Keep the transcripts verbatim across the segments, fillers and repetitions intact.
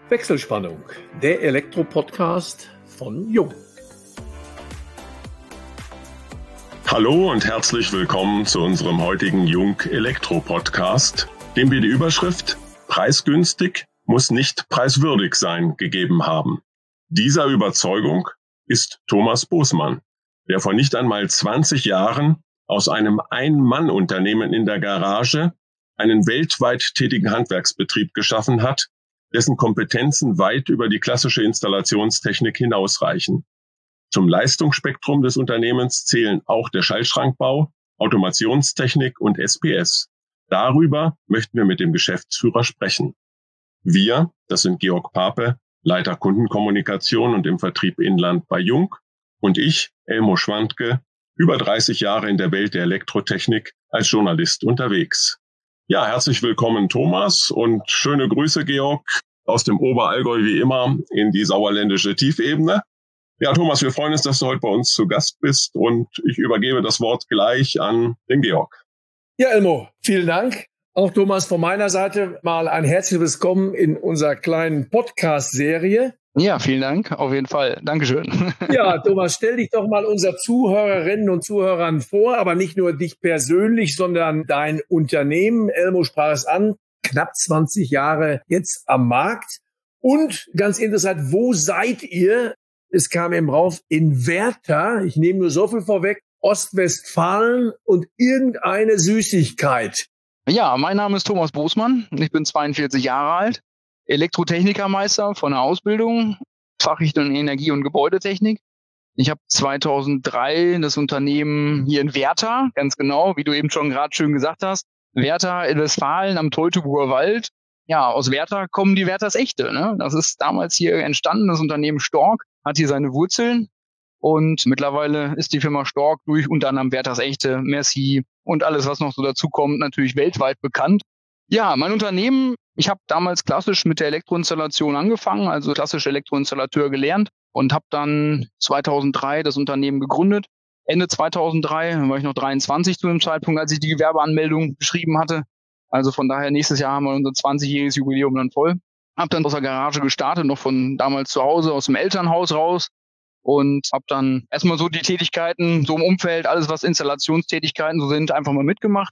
Wechselspannung, der Elektro-Podcast von Jung. Hallo und herzlich willkommen zu unserem heutigen Jung Elektro-Podcast, dem wir die Überschrift "Preisgünstig muss nicht preiswürdig sein" gegeben haben. Dieser Überzeugung ist Thomas Bosmann, der vor nicht einmal zwanzig Jahren aus einem Ein-Mann-Unternehmen in der Garage einen weltweit tätigen Handwerksbetrieb geschaffen hat, dessen Kompetenzen weit über die klassische Installationstechnik hinausreichen. Zum Leistungsspektrum des Unternehmens zählen auch der Schaltschrankbau, Automationstechnik und S P S. Darüber möchten wir mit dem Geschäftsführer sprechen. Wir, das sind Georg Pape, Leiter Kundenkommunikation und im Vertrieb Inland bei Jung, und ich, Elmo Schwandke, über dreißig Jahre in der Welt der Elektrotechnik als Journalist unterwegs. Ja, herzlich willkommen Thomas und schöne Grüße, Georg, aus dem Oberallgäu wie immer in die sauerländische Tiefebene. Ja, Thomas, wir freuen uns, dass du heute bei uns zu Gast bist und ich übergebe das Wort gleich an den Georg. Ja, Elmo, vielen Dank. Auch Thomas, von meiner Seite mal ein herzliches Willkommen in unserer kleinen Podcast-Serie. Ja, vielen Dank, auf jeden Fall. Dankeschön. Ja, Thomas, stell dich doch mal unseren Zuhörerinnen und Zuhörern vor, aber nicht nur dich persönlich, sondern dein Unternehmen. Elmo sprach es an, knapp zwanzig Jahre jetzt am Markt. Und ganz interessant, wo seid ihr? Es kam eben rauf, in Werther, ich nehme nur so viel vorweg, Ostwestfalen und irgendeine Süßigkeit. Ja, mein Name ist Thomas Bosmann, ich bin zweiundvierzig Jahre alt. Elektrotechnikermeister von der Ausbildung, Fachrichtung Energie- und Gebäudetechnik. Ich habe zweitausenddrei das Unternehmen hier in Werther, ganz genau, wie du eben schon gerade schön gesagt hast, Werther in Westfalen am Teutoburger Wald. Ja, aus Werther kommen die Werthers Echte, ne? Das ist damals hier entstanden, das Unternehmen Stork hat hier seine Wurzeln und mittlerweile ist die Firma Stork durch unter anderem Werthers Echte, Merci und alles, was noch so dazu kommt, natürlich weltweit bekannt. Ja, mein Unternehmen, ich habe damals klassisch mit der Elektroinstallation angefangen, also klassisch Elektroinstallateur gelernt und habe dann zweitausenddrei das Unternehmen gegründet. Ende zweitausenddrei, dann war ich noch dreiundzwanzig zu dem Zeitpunkt, als ich die Gewerbeanmeldung geschrieben hatte. Also von daher, nächstes Jahr haben wir unser zwanzigjähriges Jubiläum dann voll. Hab dann aus der Garage gestartet, noch von damals zu Hause, aus dem Elternhaus raus und habe dann erstmal so die Tätigkeiten, so im Umfeld, alles was Installationstätigkeiten so sind, einfach mal mitgemacht.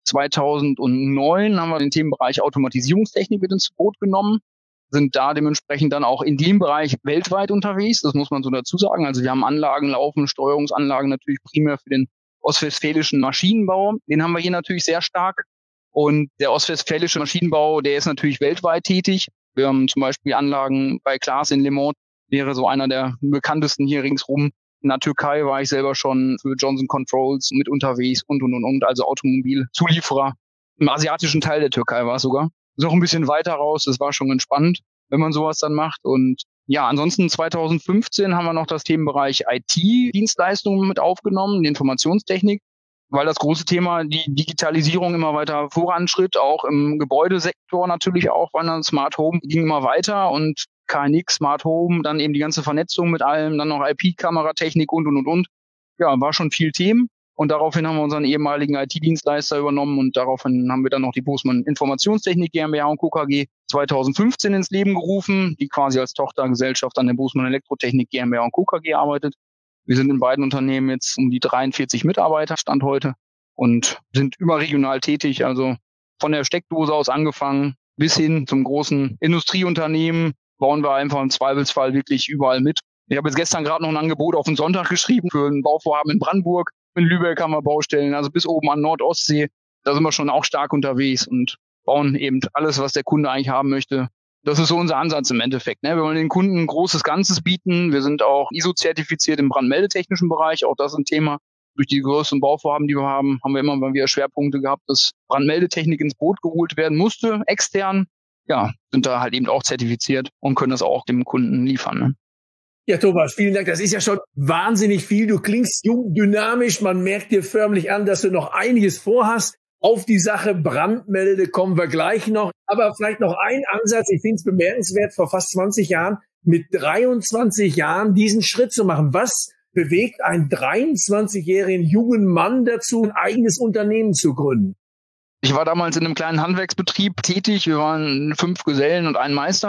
zweitausendneun haben wir den Themenbereich Automatisierungstechnik mit ins Boot genommen, sind da dementsprechend dann auch in dem Bereich weltweit unterwegs, das muss man so dazu sagen. Also wir haben Anlagen laufen, Steuerungsanlagen natürlich primär für den ostwestfälischen Maschinenbau, den haben wir hier natürlich sehr stark. Und der ostwestfälische Maschinenbau, der ist natürlich weltweit tätig. Wir haben zum Beispiel Anlagen bei Klaas in Le Mans, wäre so einer der bekanntesten hier ringsrum. In der Türkei war ich selber schon für Johnson Controls mit unterwegs und, und, und, und, also Automobilzulieferer. Im asiatischen Teil der Türkei war es sogar. Ist auch ein bisschen weiter raus, das war schon ganz spannend, wenn man sowas dann macht. Und ja, ansonsten zweitausendfünfzehn haben wir noch das Themenbereich I T-Dienstleistungen mit aufgenommen, die Informationstechnik, weil das große Thema die Digitalisierung immer weiter voranschritt, auch im Gebäudesektor natürlich auch, weil dann Smart Home ging immer weiter und K N X, Smart Home, dann eben die ganze Vernetzung mit allem, dann noch I P-Kameratechnik und, und, und, und. Ja, war schon viel Themen. Und daraufhin haben wir unseren ehemaligen I T-Dienstleister übernommen und daraufhin haben wir dann noch die Bosmann Informationstechnik GmbH und Co. K G zweitausendfünfzehn ins Leben gerufen, die quasi als Tochtergesellschaft an der Bosmann Elektrotechnik GmbH und Co. K G arbeitet. Wir sind in beiden Unternehmen jetzt um die dreiundvierzig Mitarbeiter, Stand heute, und sind überregional tätig, also von der Steckdose aus angefangen bis hin zum großen Industrieunternehmen bauen wir einfach im Zweifelsfall wirklich überall mit. Ich habe jetzt gestern gerade noch ein Angebot auf den Sonntag geschrieben für ein Bauvorhaben in Brandenburg. In Lübeck haben wir Baustellen, also bis oben an Nordostsee. Da sind wir schon auch stark unterwegs und bauen eben alles, was der Kunde eigentlich haben möchte. Das ist so unser Ansatz im Endeffekt, ne? Wir wollen den Kunden ein großes Ganzes bieten. Wir sind auch I S O-zertifiziert im brandmeldetechnischen Bereich. Auch das ist ein Thema. Durch die größeren Bauvorhaben, die wir haben, haben wir immer mal wieder Schwerpunkte gehabt, dass Brandmeldetechnik ins Boot geholt werden musste, extern. Ja, sind da halt eben auch zertifiziert und können das auch dem Kunden liefern, ne? Ja, Thomas, vielen Dank. Das ist ja schon wahnsinnig viel. Du klingst jung, dynamisch. Man merkt dir förmlich an, dass du noch einiges vorhast. Auf die Sache Brandmelde kommen wir gleich noch. Aber vielleicht noch ein Ansatz. Ich finde es bemerkenswert, vor fast zwanzig Jahren mit dreiundzwanzig Jahren diesen Schritt zu machen. Was bewegt einen dreiundzwanzigjährigen jungen Mann dazu, ein eigenes Unternehmen zu gründen? Ich war damals in einem kleinen Handwerksbetrieb tätig. Wir waren fünf Gesellen und ein Meister.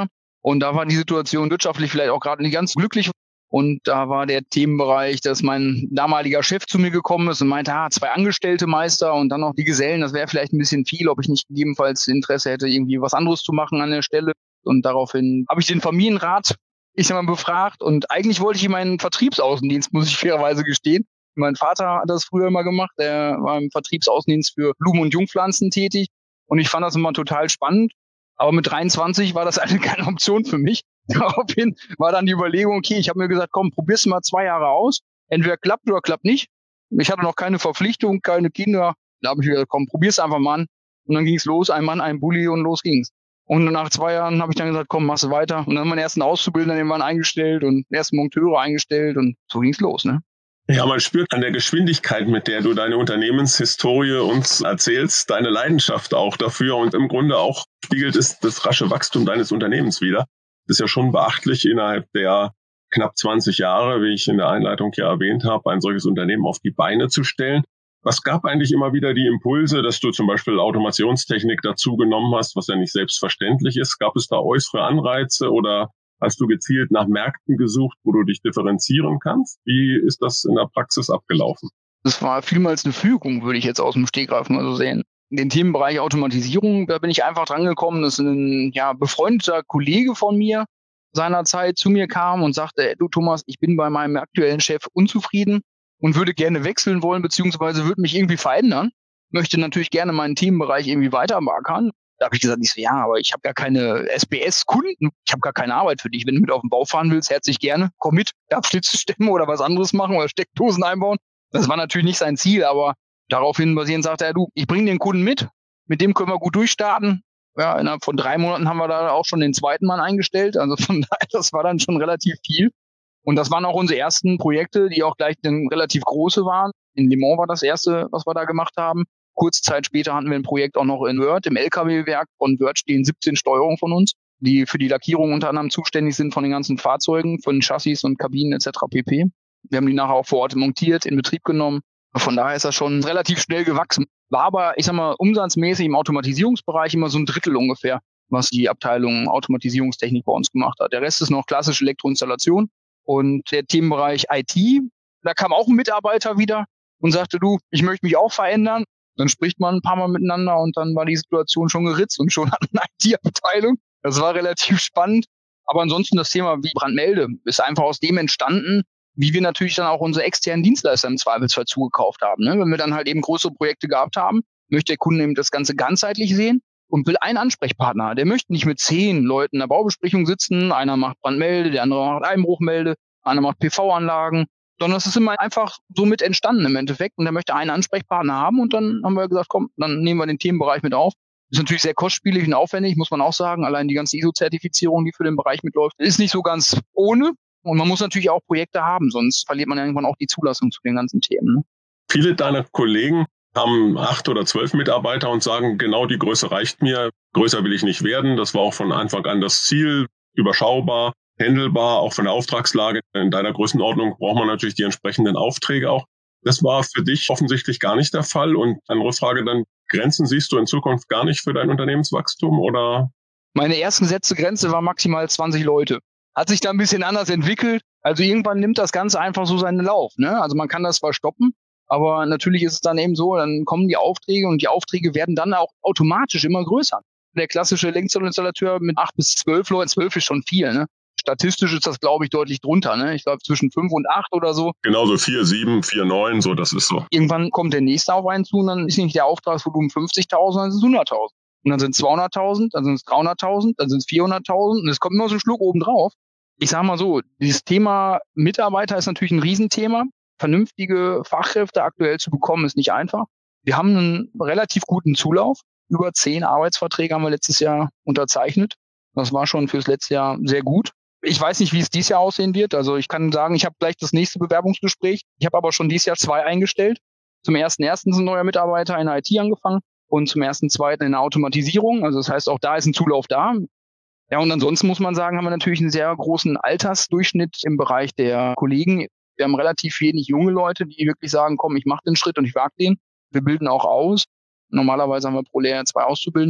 Und da war die Situation wirtschaftlich vielleicht auch gerade nicht ganz glücklich. Und da war der Themenbereich, dass mein damaliger Chef zu mir gekommen ist und meinte, ah, zwei Angestellte Meister und dann noch die Gesellen, das wäre vielleicht ein bisschen viel, ob ich nicht gegebenenfalls Interesse hätte, irgendwie was anderes zu machen an der Stelle. Und daraufhin habe ich den Familienrat, ich sag mal, befragt. Und eigentlich wollte ich ihm einen Vertriebsaußendienst, muss ich fairerweise gestehen. Mein Vater hat das früher mal gemacht. Der war im Vertriebsaußendienst für Blumen- und Jungpflanzen tätig. Und ich fand das immer total spannend. Aber mit dreiundzwanzig war das eigentlich keine Option für mich. Daraufhin war dann die Überlegung, okay, ich habe mir gesagt, komm, probier's mal zwei Jahre aus. Entweder klappt oder klappt nicht. Ich hatte noch keine Verpflichtung, keine Kinder. Da habe ich gesagt, komm, probier's einfach mal an. Und dann ging's los, ein Mann, ein Bulli und los ging's. Und nach zwei Jahren habe ich dann gesagt, komm, machst du weiter. Und dann haben wir den ersten Auszubildenden, den waren eingestellt und den ersten Monteure eingestellt und so ging's los, ne? Ja, man spürt an der Geschwindigkeit, mit der du deine Unternehmenshistorie uns erzählst, deine Leidenschaft auch dafür und im Grunde auch spiegelt es das rasche Wachstum deines Unternehmens wider. Das ist ja schon beachtlich, innerhalb der knapp zwanzig Jahre, wie ich in der Einleitung ja erwähnt habe, ein solches Unternehmen auf die Beine zu stellen. Was gab eigentlich immer wieder die Impulse, dass du zum Beispiel Automationstechnik dazu genommen hast, was ja nicht selbstverständlich ist? Gab es da äußere Anreize oder hast du gezielt nach Märkten gesucht, wo du dich differenzieren kannst? Wie ist das in der Praxis abgelaufen? Das war vielmals eine Fügung, würde ich jetzt aus dem Stegreif mal so sehen. In den Themenbereich Automatisierung, da bin ich einfach dran gekommen, dass ein ja, befreundeter Kollege von mir seinerzeit zu mir kam und sagte, du Thomas, ich bin bei meinem aktuellen Chef unzufrieden und würde gerne wechseln wollen, beziehungsweise würde mich irgendwie verändern, möchte natürlich gerne meinen Themenbereich irgendwie weitermarkern. Da habe ich gesagt, ich so, ja, aber ich habe gar keine S B S-Kunden, ich habe gar keine Arbeit für dich. Wenn du mit auf den Bau fahren willst, herzlich gerne, komm mit, Abschlitze stemmen oder was anderes machen oder Steckdosen einbauen. Das war natürlich nicht sein Ziel, aber daraufhin basierend sagte er, du, ich bringe den Kunden mit, mit dem können wir gut durchstarten. Ja, innerhalb von drei Monaten haben wir da auch schon den zweiten Mann eingestellt, also von daher, das war dann schon relativ viel. Und das waren auch unsere ersten Projekte, die auch gleich dann relativ große waren. In Le Mans war das erste, was wir da gemacht haben. Kurze Zeit später hatten wir ein Projekt auch noch in Wörth, im L K W-Werk. Von Wörth stehen siebzehn Steuerungen von uns, die für die Lackierung unter anderem zuständig sind von den ganzen Fahrzeugen, von Chassis und Kabinen et cetera pp. Wir haben die nachher auch vor Ort montiert, in Betrieb genommen. Von daher ist das schon relativ schnell gewachsen. War aber, ich sag mal, umsatzmäßig im Automatisierungsbereich immer so ein Drittel ungefähr, was die Abteilung Automatisierungstechnik bei uns gemacht hat. Der Rest ist noch klassische Elektroinstallation. Und der Themenbereich I T, da kam auch ein Mitarbeiter wieder und sagte, du, ich möchte mich auch verändern. Dann spricht man ein paar Mal miteinander und dann war die Situation schon geritzt und schon hat eine I T-Abteilung. Das war relativ spannend. Aber ansonsten das Thema wie Brandmelde ist einfach aus dem entstanden, wie wir natürlich dann auch unsere externen Dienstleister im Zweifelsfall zugekauft haben. Ne? Wenn wir dann halt eben größere Projekte gehabt haben, möchte der Kunde eben das Ganze ganzheitlich sehen und will einen Ansprechpartner. Der möchte nicht mit zehn Leuten in der Baubesprechung sitzen. Einer macht Brandmelde, der andere macht Einbruchmelde, einer macht P V-Anlagen. Sondern das ist immer einfach so mit entstanden im Endeffekt. Und der möchte einen Ansprechpartner haben. Und dann haben wir gesagt, komm, dann nehmen wir den Themenbereich mit auf. Ist natürlich sehr kostspielig und aufwendig, muss man auch sagen. Allein die ganze I S O-Zertifizierung, die für den Bereich mitläuft, ist nicht so ganz ohne. Und man muss natürlich auch Projekte haben, sonst verliert man irgendwann auch die Zulassung zu den ganzen Themen. Ne? Viele deiner Kollegen haben acht oder zwölf Mitarbeiter und sagen, genau die Größe reicht mir. Größer will ich nicht werden. Das war auch von Anfang an das Ziel. Überschaubar, handelbar, auch von der Auftragslage. In deiner Größenordnung braucht man natürlich die entsprechenden Aufträge auch. Das war für dich offensichtlich gar nicht der Fall. Und eine Rückfrage dann, Grenzen siehst du in Zukunft gar nicht für dein Unternehmenswachstum, oder? Meine erst gesetzte Grenze war maximal zwanzig Leute. Hat sich da ein bisschen anders entwickelt. Also irgendwann nimmt das Ganze einfach so seinen Lauf. Ne? Also man kann das zwar stoppen, aber natürlich ist es dann eben so, dann kommen die Aufträge und die Aufträge werden dann auch automatisch immer größer. Der klassische Lenkzollinstallateur mit acht bis zwölf Leuten, zwölf ist schon viel. Ne? Statistisch ist das, glaube ich, deutlich drunter. Ne? Ich glaube zwischen fünf und acht oder so. Genauso vier, sieben, vier, neun, so, das ist so. Irgendwann kommt der nächste auf einen zu und dann ist nicht der Auftragsvolumen fünfzigtausend, dann sind es hunderttausend. Und dann sind es zweihunderttausend, dann sind es dreihunderttausend, dann sind es vierhunderttausend und es kommt immer so ein Schluck oben drauf. Ich sage mal so, dieses Thema Mitarbeiter ist natürlich ein Riesenthema. Vernünftige Fachkräfte aktuell zu bekommen, ist nicht einfach. Wir haben einen relativ guten Zulauf. Über zehn Arbeitsverträge haben wir letztes Jahr unterzeichnet. Das war schon fürs letzte Jahr sehr gut. Ich weiß nicht, wie es dieses Jahr aussehen wird. Also ich kann sagen, ich habe gleich das nächste Bewerbungsgespräch. Ich habe aber schon dieses Jahr zwei eingestellt. Zum ersten ersten ist ein neuer Mitarbeiter in der I T angefangen und zum ersten zweiten in der Automatisierung. Also das heißt, auch da ist ein Zulauf da. Ja, und ansonsten muss man sagen, haben wir natürlich einen sehr großen Altersdurchschnitt im Bereich der Kollegen. Wir haben relativ wenig junge Leute, die wirklich sagen, komm, ich mache den Schritt und ich wage den. Wir bilden auch aus. Normalerweise haben wir pro Lehrjahr zwei Auszubildende.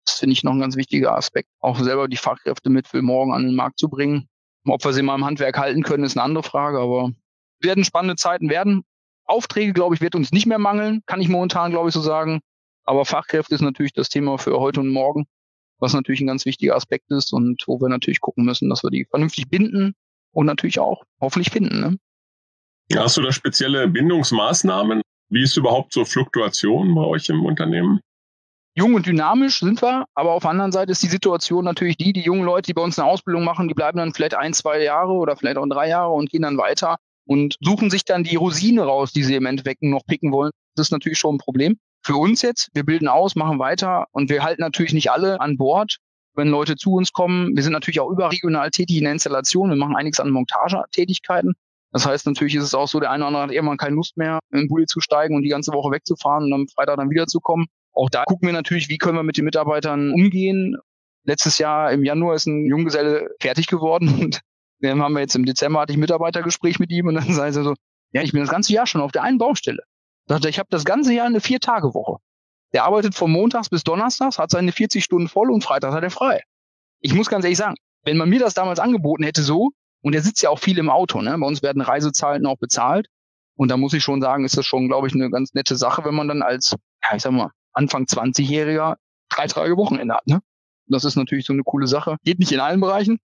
Das finde ich noch ein ganz wichtiger Aspekt. Auch selber die Fachkräfte mit für morgen an den Markt zu bringen. Ob wir sie mal im Handwerk halten können, ist eine andere Frage, aber werden spannende Zeiten werden. Aufträge, glaube ich, wird uns nicht mehr mangeln, kann ich momentan, glaube ich, so sagen. Aber Fachkräfte ist natürlich das Thema für heute und morgen, was natürlich ein ganz wichtiger Aspekt ist und wo wir natürlich gucken müssen, dass wir die vernünftig binden und natürlich auch hoffentlich finden. Ne? Hast du da spezielle Bindungsmaßnahmen? Wie ist überhaupt so Fluktuation bei euch im Unternehmen? Jung und dynamisch sind wir, aber auf der anderen Seite ist die Situation natürlich die, die jungen Leute, die bei uns eine Ausbildung machen, die bleiben dann vielleicht ein, zwei Jahre oder vielleicht auch drei Jahre und gehen dann weiter und suchen sich dann die Rosine raus, die sie im Endeffekt noch picken wollen. Das ist natürlich schon ein Problem. Für uns jetzt, wir bilden aus, machen weiter und wir halten natürlich nicht alle an Bord, wenn Leute zu uns kommen. Wir sind natürlich auch überregional tätig in der Installation. Wir machen einiges an Montagetätigkeiten. Das heißt, natürlich ist es auch so, der eine oder andere hat irgendwann keine Lust mehr, in den Bulli zu steigen und die ganze Woche wegzufahren und am Freitag dann wiederzukommen. Auch da gucken wir natürlich, wie können wir mit den Mitarbeitern umgehen. Letztes Jahr im Januar ist ein Junggeselle fertig geworden und dann haben wir jetzt im Dezember hatte ich ein Mitarbeitergespräch mit ihm und dann sagt er so, ja, ich bin das ganze Jahr schon auf der einen Baustelle. Sagt er, ich habe das ganze Jahr eine Vier-Tage-Woche. Der arbeitet von Montags bis Donnerstags, hat seine vierzig Stunden voll und Freitag hat er frei. Ich muss ganz ehrlich sagen, wenn man mir das damals angeboten hätte so, und er sitzt ja auch viel im Auto, ne? Bei uns werden Reisezeiten auch bezahlt. Und da muss ich schon sagen, ist das schon, glaube ich, eine ganz nette Sache, wenn man dann als, ja, ich sag mal, Anfang zwanzigjähriger drei Tage Wochenende hat, ne? Das ist natürlich so eine coole Sache. Geht nicht in allen Bereichen.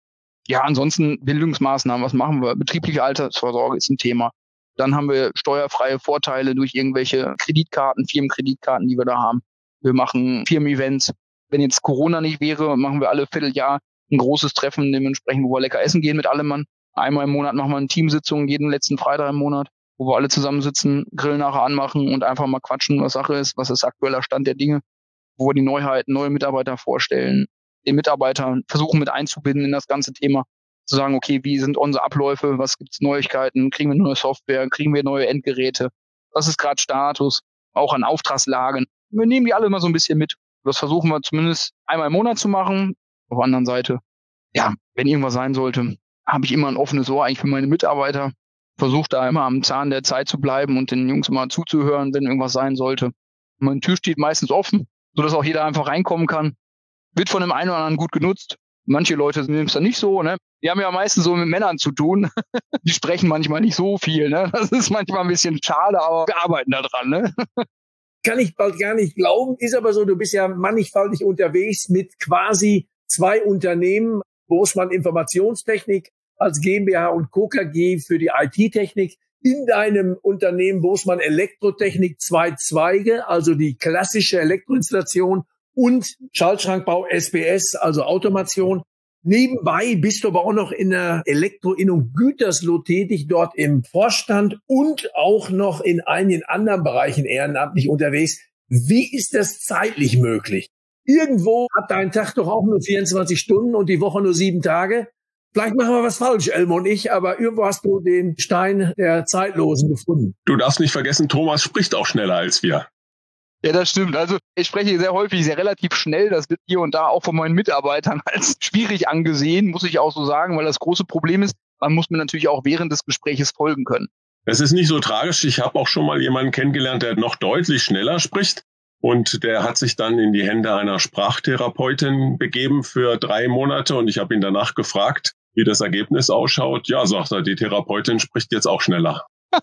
Ja, ansonsten Bildungsmaßnahmen, was machen wir? Betriebliche Altersvorsorge ist ein Thema. Dann haben wir steuerfreie Vorteile durch irgendwelche Kreditkarten, Firmenkreditkarten, die wir da haben. Wir machen Firmen-Events. Wenn jetzt Corona nicht wäre, machen wir alle Vierteljahr ein großes Treffen, dementsprechend, wo wir lecker essen gehen mit allem Mann. Einmal im Monat machen wir eine Teamsitzung, jeden letzten Freitag im Monat, wo wir alle zusammensitzen, Grill nachher anmachen und einfach mal quatschen, was Sache ist, was ist aktueller Stand der Dinge, wo wir die Neuheiten, neue Mitarbeiter vorstellen, den Mitarbeitern versuchen mit einzubinden in das ganze Thema, zu sagen, okay, wie sind unsere Abläufe, was gibt's Neuigkeiten, kriegen wir neue Software, kriegen wir neue Endgeräte, was ist gerade Status, auch an Auftragslagen. Wir nehmen die alle mal so ein bisschen mit. Das versuchen wir zumindest einmal im Monat zu machen. Auf der anderen Seite, ja, wenn irgendwas sein sollte, habe ich immer ein offenes Ohr eigentlich für meine Mitarbeiter. Versuche da immer am Zahn der Zeit zu bleiben und den Jungs mal zuzuhören, wenn irgendwas sein sollte. Meine Tür steht meistens offen, sodass auch jeder einfach reinkommen kann. Wird von dem einen oder anderen gut genutzt. Manche Leute nehmen es dann nicht so, ne? Die haben ja meistens so mit Männern zu tun. Die sprechen manchmal nicht so viel, ne? Das ist manchmal ein bisschen schade, aber wir arbeiten da dran, ne? Kann ich bald gar nicht glauben. Ist aber so, du bist ja mannigfaltig unterwegs mit quasi zwei Unternehmen, Bosmann Informationstechnik als GmbH und Co. K G für die I T-Technik. In deinem Unternehmen Bosmann Elektrotechnik zwei Zweige, also die klassische Elektroinstallation und Schaltschrankbau S B S, also Automation. Nebenbei bist du aber auch noch in der Elektroinnung Gütersloh tätig, dort im Vorstand und auch noch in einigen anderen Bereichen ehrenamtlich unterwegs. Wie ist das zeitlich möglich? Irgendwo hat dein Tag doch auch nur vierundzwanzig Stunden und die Woche nur sieben Tage. Vielleicht machen wir was falsch, Elmo und ich, aber irgendwo hast du den Stein der Zeitlosen gefunden. Du darfst nicht vergessen, Thomas spricht auch schneller als wir. Ja, das stimmt. Also ich spreche sehr häufig, sehr relativ schnell. Das wird hier und da auch von meinen Mitarbeitern als schwierig angesehen, muss ich auch so sagen, weil das große Problem ist, man muss mir natürlich auch während des Gespräches folgen können. Es ist nicht so tragisch. Ich habe auch schon mal jemanden kennengelernt, der noch deutlich schneller spricht. Und der hat sich dann in die Hände einer Sprachtherapeutin begeben für drei Monate. Und ich habe ihn danach gefragt, wie das Ergebnis ausschaut. Ja, sagt er, die Therapeutin spricht jetzt auch schneller.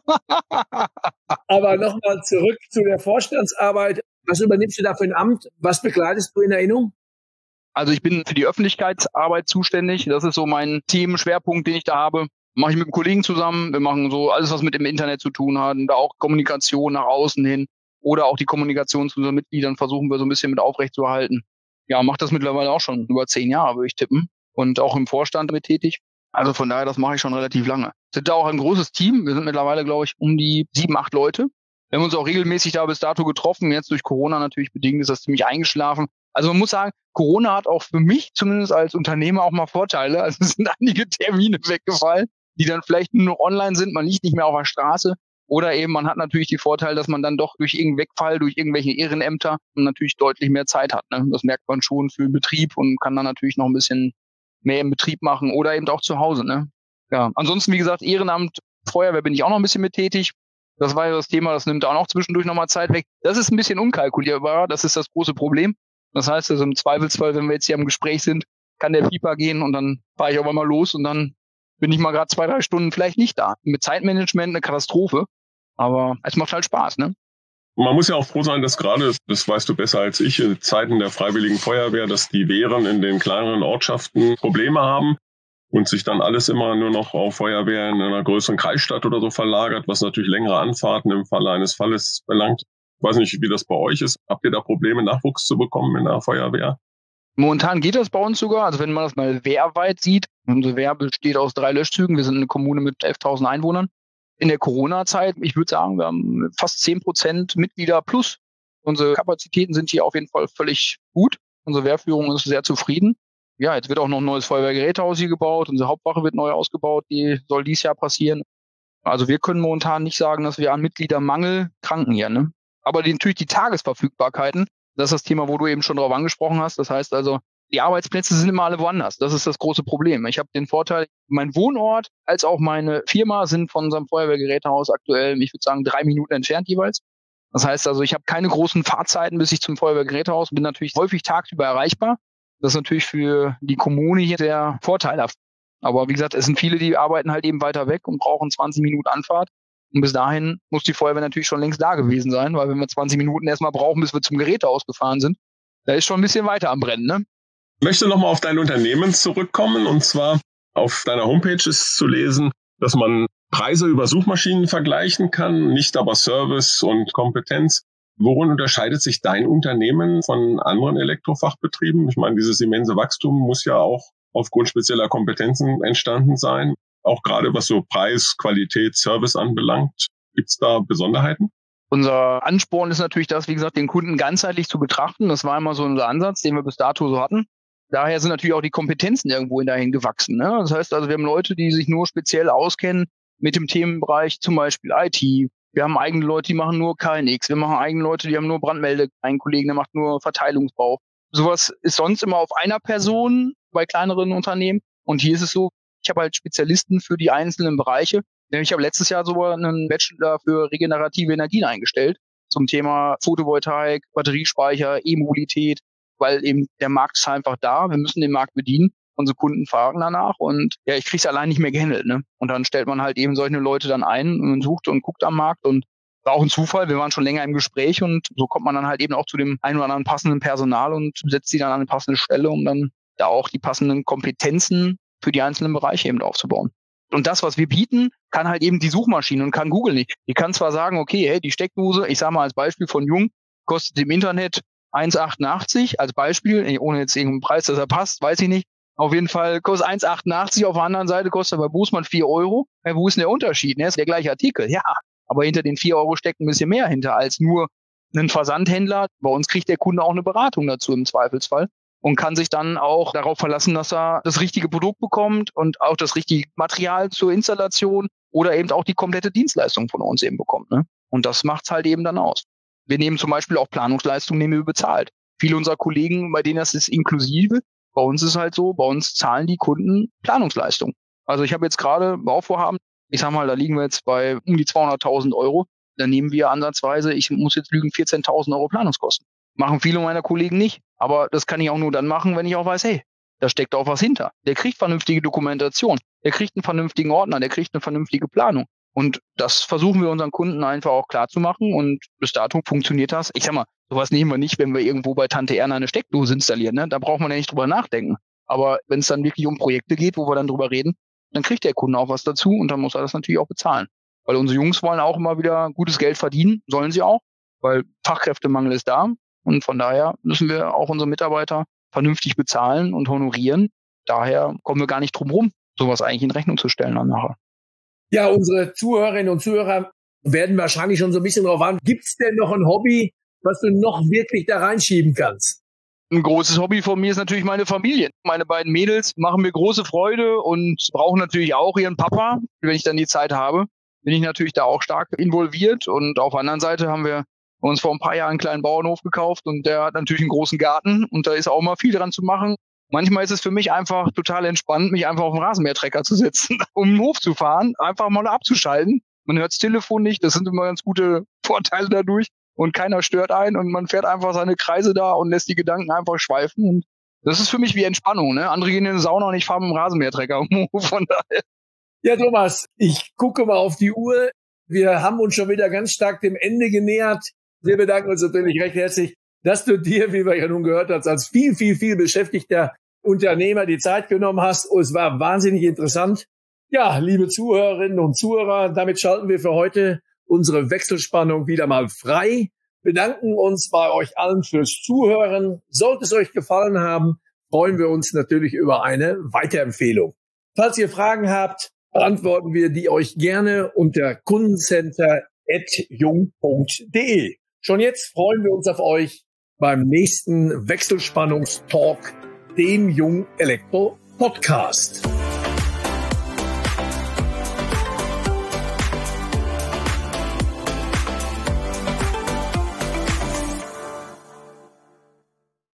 Aber nochmal zurück zu der Vorstandsarbeit. Was übernimmst du da für ein Amt? Was begleitest du in Erinnerung? Also ich bin für die Öffentlichkeitsarbeit zuständig. Das ist so mein Themenschwerpunkt, den ich da habe. Mache ich mit einem Kollegen zusammen. Wir machen so alles, was mit dem Internet zu tun hat. Und da auch Kommunikation nach außen hin. Oder auch die Kommunikation zu unseren Mitgliedern versuchen wir so ein bisschen mit aufrechtzuerhalten. Ja, mache das mittlerweile auch schon über zehn Jahre, würde ich tippen. Und auch im Vorstand mit tätig. Also von daher, das mache ich schon relativ lange. Sind da auch ein großes Team. Wir sind mittlerweile, glaube ich, um die sieben, acht Leute. Wir haben uns auch regelmäßig da bis dato getroffen. Jetzt durch Corona natürlich bedingt ist das ziemlich eingeschlafen. Also man muss sagen, Corona hat auch für mich zumindest als Unternehmer auch mal Vorteile. Also es sind einige Termine weggefallen, die dann vielleicht nur noch online sind. Man liegt nicht mehr auf der Straße. Oder eben, man hat natürlich die Vorteile, dass man dann doch durch irgendeinen Wegfall, durch irgendwelche Ehrenämter natürlich deutlich mehr Zeit hat. Ne? Das merkt man schon für den Betrieb und kann dann natürlich noch ein bisschen mehr im Betrieb machen oder eben auch zu Hause. Ne? Ja, ansonsten, wie gesagt, Ehrenamt, Feuerwehr bin ich auch noch ein bisschen mit tätig. Das war ja das Thema, das nimmt auch noch zwischendurch nochmal Zeit weg. Das ist ein bisschen unkalkulierbar, das ist das große Problem. Das heißt also im Zweifelsfall, wenn wir jetzt hier im Gespräch sind, kann der Pieper gehen und dann fahre ich auf einmal los und dann bin ich mal gerade zwei, drei Stunden vielleicht nicht da. Mit Zeitmanagement eine Katastrophe, aber es macht halt Spaß, ne? Man muss ja auch froh sein, dass gerade, das weißt du besser als ich, in Zeiten der Freiwilligen Feuerwehr, dass die Wehren in den kleineren Ortschaften Probleme haben und sich dann alles immer nur noch auf Feuerwehr in einer größeren Kreisstadt oder so verlagert, was natürlich längere Anfahrten im Falle eines Falles verlangt. Ich weiß nicht, wie das bei euch ist. Habt ihr da Probleme, Nachwuchs zu bekommen in der Feuerwehr? Momentan geht das bei uns sogar. Also wenn man das mal wehrweit sieht, unsere Wehr besteht aus drei Löschzügen. Wir sind eine Kommune mit elftausend Einwohnern. In der Corona-Zeit, ich würde sagen, wir haben fast zehn Prozent Mitglieder plus. Unsere Kapazitäten sind hier auf jeden Fall völlig gut. Unsere Wehrführung ist sehr zufrieden. Ja, jetzt wird auch noch ein neues Feuerwehrgerätehaus hier gebaut. Unsere Hauptwache wird neu ausgebaut. Die soll dieses Jahr passieren. Also wir können momentan nicht sagen, dass wir an Mitgliedermangel kranken hier, ne? Aber die, natürlich die Tagesverfügbarkeiten, das ist das Thema, wo du eben schon drauf angesprochen hast. Das heißt also, die Arbeitsplätze sind immer alle woanders. Das ist das große Problem. Ich habe den Vorteil, mein Wohnort als auch meine Firma sind von unserem Feuerwehrgerätehaus aktuell, ich würde sagen, drei Minuten entfernt jeweils. Das heißt also, ich habe keine großen Fahrzeiten, bis ich zum Feuerwehrgerätehaus bin, natürlich häufig tagsüber erreichbar. Das ist natürlich für die Kommune hier sehr vorteilhaft. Aber wie gesagt, es sind viele, die arbeiten halt eben weiter weg und brauchen zwanzig Minuten Anfahrt. Und bis dahin muss die Feuerwehr natürlich schon längst da gewesen sein, weil wenn wir zwanzig Minuten erstmal brauchen, bis wir zum Gerätehaus gefahren sind, da ist schon ein bisschen weiter am Brennen, ne? Ich möchte nochmal auf dein Unternehmen zurückkommen, und zwar auf deiner Homepage ist zu lesen, dass man Preise über Suchmaschinen vergleichen kann, nicht aber Service und Kompetenz. Worin unterscheidet sich dein Unternehmen von anderen Elektrofachbetrieben? Ich meine, dieses immense Wachstum muss ja auch aufgrund spezieller Kompetenzen entstanden sein, auch gerade was so Preis, Qualität, Service anbelangt. Gibt es da Besonderheiten? Unser Ansporn ist natürlich das, wie gesagt, den Kunden ganzheitlich zu betrachten. Das war immer so unser Ansatz, den wir bis dato so hatten. Daher sind natürlich auch die Kompetenzen irgendwo dahin gewachsen, ne? Das heißt also, wir haben Leute, die sich nur speziell auskennen mit dem Themenbereich, zum Beispiel I T. Wir haben eigene Leute, die machen nur K N X. Wir machen eigene Leute, die haben nur Brandmelde. Ein Kollege, der macht nur Verteilungsbau. Sowas ist sonst immer auf einer Person bei kleineren Unternehmen. Und hier ist es so, ich habe halt Spezialisten für die einzelnen Bereiche. Ich habe letztes Jahr sogar einen Bachelor für regenerative Energien eingestellt zum Thema Photovoltaik, Batteriespeicher, E-Mobilität, weil eben der Markt ist einfach da. Wir müssen den Markt bedienen. Unsere Kunden fragen danach und ja, ich kriege es allein nicht mehr gehandelt, ne? Und dann stellt man halt eben solche Leute dann ein und sucht und guckt am Markt und war auch ein Zufall. Wir waren schon länger im Gespräch und so kommt man dann halt eben auch zu dem ein oder anderen passenden Personal und setzt sie dann an eine passende Stelle, um dann da auch die passenden Kompetenzen für die einzelnen Bereiche eben aufzubauen. Und das, was wir bieten, kann halt eben die Suchmaschine und kann Google nicht. Die kann zwar sagen, okay, hey, die Steckdose, ich sage mal als Beispiel von Jung, kostet im Internet eins Komma achtundachtzig als Beispiel, ohne jetzt irgendeinen Preis, dass er passt, weiß ich nicht. Auf jeden Fall kostet eins Komma achtundachtzig, auf der anderen Seite kostet bei Bosmann vier Euro. Ja, wo ist denn der Unterschied? Ne? Ist der gleiche Artikel, ja. Aber hinter den vier Euro steckt ein bisschen mehr hinter als nur ein Versandhändler. Bei uns kriegt der Kunde auch eine Beratung dazu im Zweifelsfall und kann sich dann auch darauf verlassen, dass er das richtige Produkt bekommt und auch das richtige Material zur Installation oder eben auch die komplette Dienstleistung von uns eben bekommt. Ne? Und das macht's halt eben dann aus. Wir nehmen zum Beispiel auch Planungsleistungen, nehmen wir bezahlt. Viele unserer Kollegen, bei denen das ist inklusive, bei uns ist halt so, bei uns zahlen die Kunden Planungsleistung. Also ich habe jetzt gerade Bauvorhaben, ich sag mal, da liegen wir jetzt bei um die zweihunderttausend Euro. Da nehmen wir ansatzweise, ich muss jetzt lügen, vierzehntausend Euro Planungskosten. Machen viele meiner Kollegen nicht. Aber das kann ich auch nur dann machen, wenn ich auch weiß, hey, da steckt auch was hinter. Der kriegt vernünftige Dokumentation. Der kriegt einen vernünftigen Ordner. Der kriegt eine vernünftige Planung. Und das versuchen wir unseren Kunden einfach auch klar zu machen. Und bis dato funktioniert das. Ich sag mal, sowas nehmen wir nicht, wenn wir irgendwo bei Tante Erna eine Steckdose installieren. Ne? Da braucht man ja nicht drüber nachdenken. Aber wenn es dann wirklich um Projekte geht, wo wir dann drüber reden, dann kriegt der Kunde auch was dazu und dann muss er das natürlich auch bezahlen. Weil unsere Jungs wollen auch immer wieder gutes Geld verdienen, sollen sie auch, weil Fachkräftemangel ist da. Und von daher müssen wir auch unsere Mitarbeiter vernünftig bezahlen und honorieren. Daher kommen wir gar nicht drum rum, sowas eigentlich in Rechnung zu stellen dann nachher. Ja, unsere Zuhörerinnen und Zuhörer werden wahrscheinlich schon so ein bisschen drauf an. Gibt's denn noch ein Hobby, was du noch wirklich da reinschieben kannst? Ein großes Hobby von mir ist natürlich meine Familie. Meine beiden Mädels machen mir große Freude und brauchen natürlich auch ihren Papa. Wenn ich dann die Zeit habe, bin ich natürlich da auch stark involviert. Und auf der anderen Seite haben wir uns vor ein paar Jahren einen kleinen Bauernhof gekauft und der hat natürlich einen großen Garten und da ist auch mal viel dran zu machen. Manchmal ist es für mich einfach total entspannt, mich einfach auf den Rasenmähertrecker zu setzen, um den Hof zu fahren, einfach mal abzuschalten. Man hört das Telefon nicht, das sind immer ganz gute Vorteile dadurch. und keiner stört einen und man fährt einfach seine Kreise da und lässt die Gedanken einfach schweifen. Und das ist für mich wie Entspannung. Ne? Andere gehen in die Sauna und ich fahre mit dem Rasenmähertrecker. Von daher. Ja, Thomas, ich gucke mal auf die Uhr. Wir haben uns schon wieder ganz stark dem Ende genähert. Wir bedanken uns natürlich recht herzlich, dass du dir, wie wir ja nun gehört hast, als viel, viel, viel beschäftigter Unternehmer die Zeit genommen hast. Und es war wahnsinnig interessant. Ja, liebe Zuhörerinnen und Zuhörer, damit schalten wir für heute unsere Wechselspannung wieder mal frei. Bedanken uns bei euch allen fürs Zuhören. Sollte es euch gefallen haben, freuen wir uns natürlich über eine Weiterempfehlung. Falls ihr Fragen habt, beantworten wir die euch gerne unter kundencenter at jung punkt de. Schon jetzt freuen wir uns auf euch beim nächsten Wechselspannungstalk, dem Jung Elektro Podcast.